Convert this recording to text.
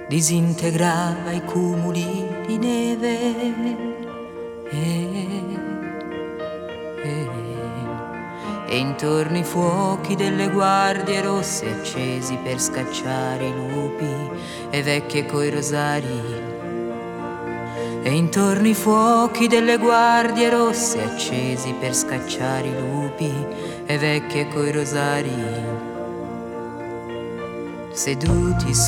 disintegrava i cumuli di neve e intorno i fuochi delle guardie rosse accesi per scacciare i lupi e vecchie coi rosari. E intorno i fuochi delle guardie rosse accesi per scacciare i lupi e vecchie coi rosari, seduti